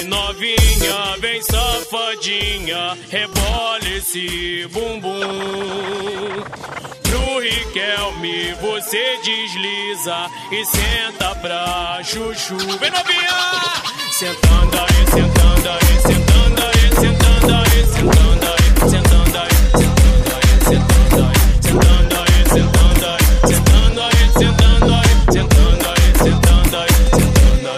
novinha, vem safadinha, rebola esse bumbum. Pro Riquelme você desliza e senta pra chuchu. Vem novinha! Sentando aí, sentando aí, sentando aí, sentando aí, sentando aí, sentando aí, sentando aí, sentando aí, sentando aí, sentando aí, sentando aí, sentando aí, sentando aí, sentando aí, sentando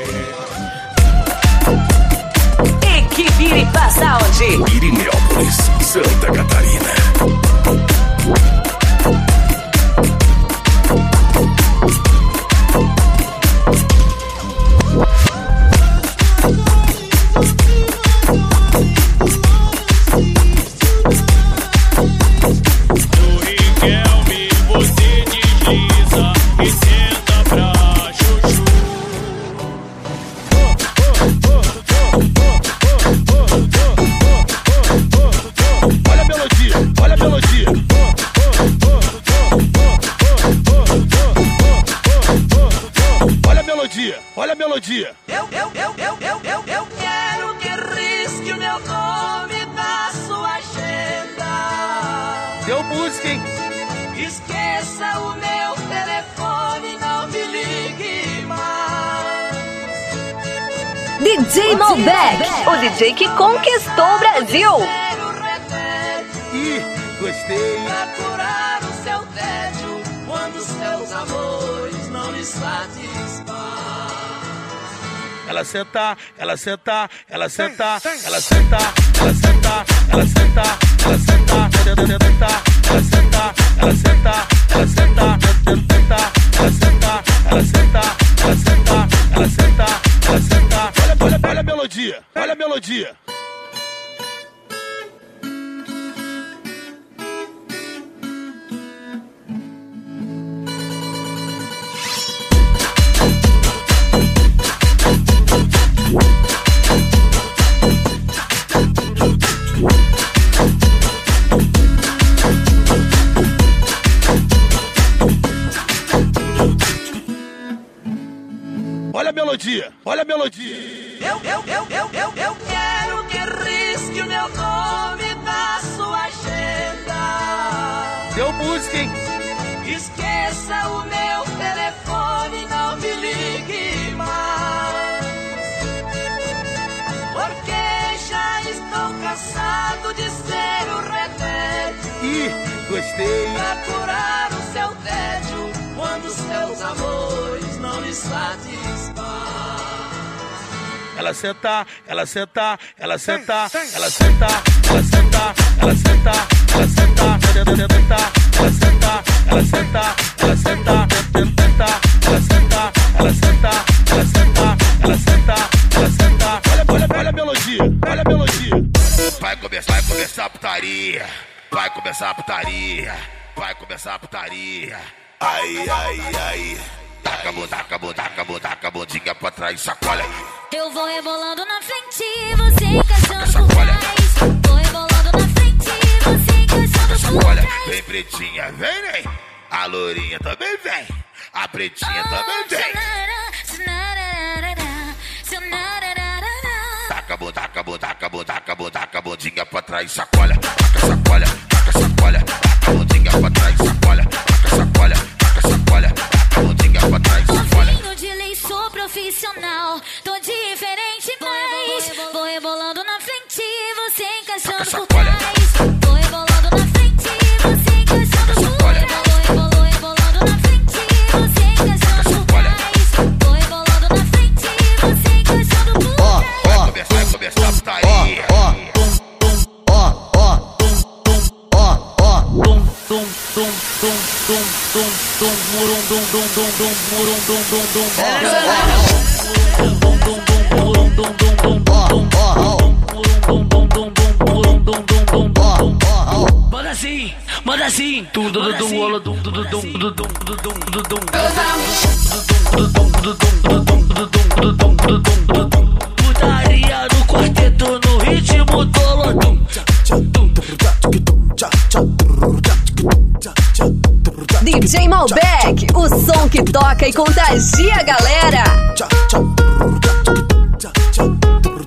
aí. Equipe Iripa Sound, Irineópolis, Santa Catarina. Olha a melodia. Eu quero que risque o meu nome da sua agenda. Deu música, hein? Esqueça o meu telefone, não me ligue mais. DJ Malbec, o DJ que conquistou o Brasil. Ih, gostei. Pra curar o seu tédio, quando os seus amores não lhe satisfazem. Ela senta, ela senta, ela senta, ela senta, ela senta, ela senta, ela senta, ela senta, ela senta, ela senta, ela senta, ela senta, ela senta, ela senta, ela senta, ela senta. Olha a melodia, olha a melodia. Olha a melodia, olha a melodia. Eu quero que risque o meu nome da sua agenda. Deu música, hein? Esqueça o meu telefone, não me ligue mais. Porque já estou cansado de ser o remédio. Ih, gostei. Pra curar o seu tédio, quando os seus amores não lhe satisfazem. Ela senta, ela senta, ela senta, ela senta, ela senta, ela senta, ela senta, ela senta, ela senta, ela senta, ela senta, ela senta, ela senta, ela senta, ela senta, ela senta. Olha a melodia, olha a melodia. Vai começar a putaria. Vai começar a putaria. Vai começar a putaria. Ai, ai, ai. Taca a bundinha pra trás, chacoalha. Eu vou rebolando na frente, você encaixando por trás. Vou rebolando na frente, você encaixando por trás. Vem pretinha, vem, né? A lourinha também vem. A pretinha também vem. Taca a bundinha pra trás, chacoalha. Taca a bundinha pra trás, chacoalha. Taca a bundinha pra trás, chacoalha. De lei, sou profissional, tô diferente, mas vou rebolando na frente, você encaixando por trás. Vou rebolando na frente, você encaixando por trás. Vou rebolando na frente, você encaixando por trás. Vou rebolando na frente, você encaixando por trás. Vai começar a putaria. Manda assim, tudo do rolo, putaria no quarteto no ritmo do lodum. DJ Malbec, o som que toca e contagia a galera.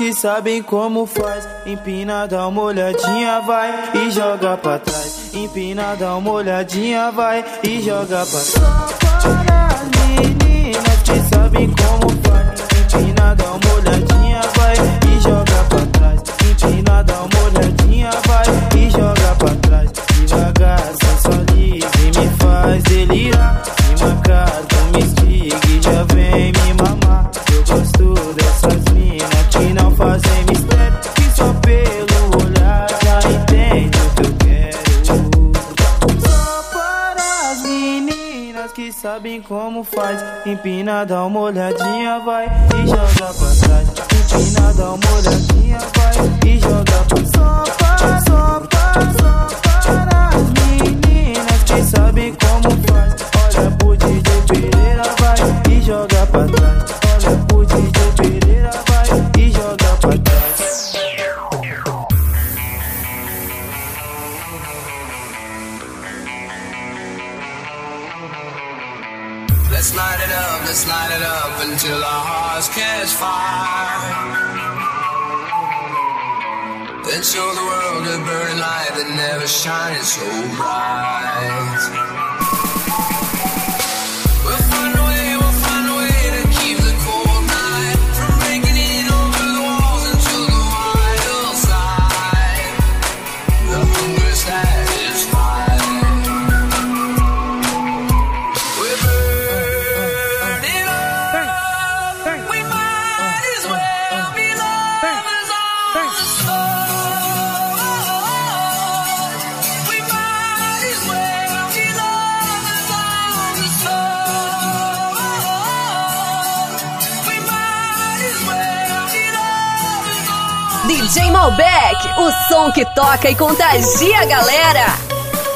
que sabem como faz. Empina, dá uma olhadinha, vai e joga pra trás. Empina, dá uma olhadinha, vai e joga pra trás. Só para as meninas que sabem como faz. Empina, dá uma olhadinha, vai e joga pra trás. Empina, dá uma olhadinha, vai e joga pra trás. Devagar, sensualiza e me faz delirar. Me marcar, me estigue, já vem me mamar. Eu gosto dessas minas que não fazem mistério, que só pelo olhar já entende o que eu quero. Só para as meninas que sabem como faz. Empina, dá uma olhadinha, vai e joga pra trás. Empina, dá uma olhadinha, vai e joga pra trás. Só para as meninas que sabem como faz. Olha pro DJ Pereira, vai e joga pra trás. Olha pro DJ Pereira, vai e joga pra trás. Let's light it up until our hearts catch fire. Then show the world a burning light that never shines so bright. We'll find a way to keep the cold night from breaking in over the walls into the wild side. The hunger satisfied. We're burning up. We might as well be lovers on the stars. We might as well be lovers on the stars. We might as well be lovers on the DJ Malbec, o som que toca e contagia a galera.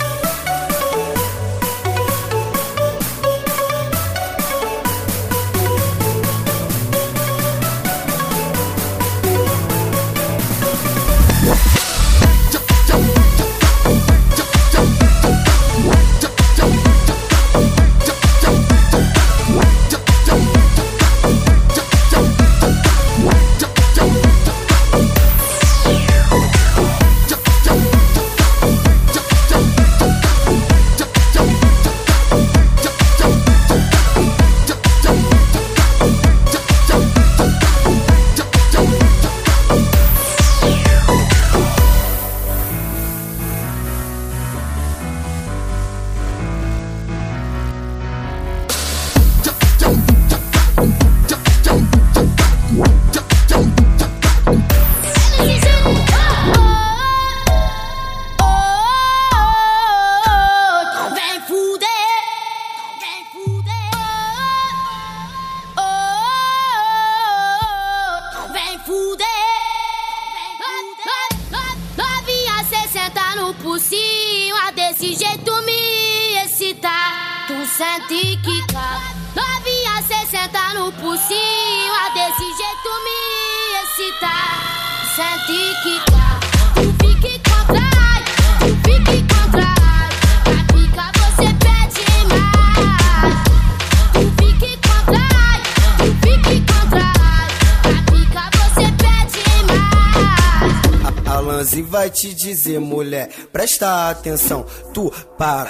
por cima, desse jeito me excitar. Tu sente que cá, novinha, cê senta no por cima, desse jeito me excitar. Sente que cá, tu fique contrai, tu fique contrai. Pra pica você pede mais. Tu fique contrai, tu fique contrai. Pra pica você pede mais. A Lanzi vai te dizer, mulher, presta atenção, tu para.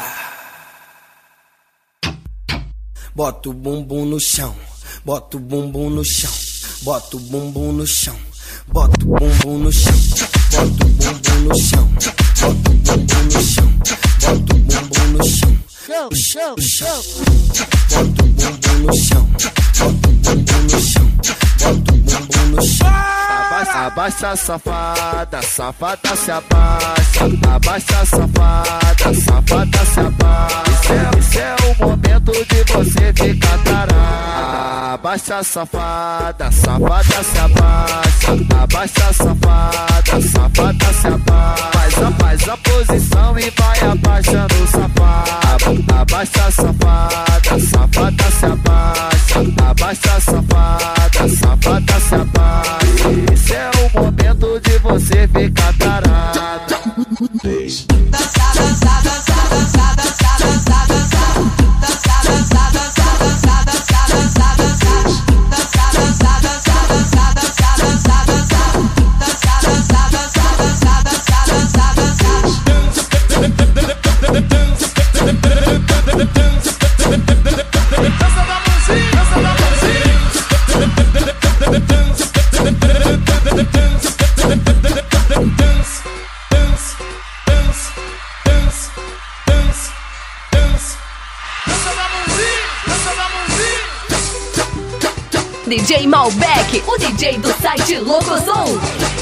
Bota o bumbum no chão, bota o bumbum no chão, bota o bumbum no chão, bota o bumbum no chão, bota o bumbum no chão, bota o bumbum no chão, bota o bumbum no chão, show, show, bota o bumbum no chão, bota o bumbum no chão, bota o bumbum no chão. Abaixa, safada, safada se abaixa. Abaixa, safada, safada se abaixa. Esse é o momento de você ficar tarada. Abaixa, safada, safada se abaixa. Abaixa, safada, safada se abaixa. Faz a posição e vai abaixando o safado. Abaixa, safada, safada se abaixa. Abaixa, safada, safada se abaixa. Esse é o momento de você ficar tarada. Dançar, dançar, dançar, dançar, dançar, dançar, dançar. Dançar, dançar, dançar, dançar, dançar, dançar, dançar. Dançar, dançar, dançar, dançar, dançar, dançar, dançar. DJ Malbec, o DJ do site Locosom.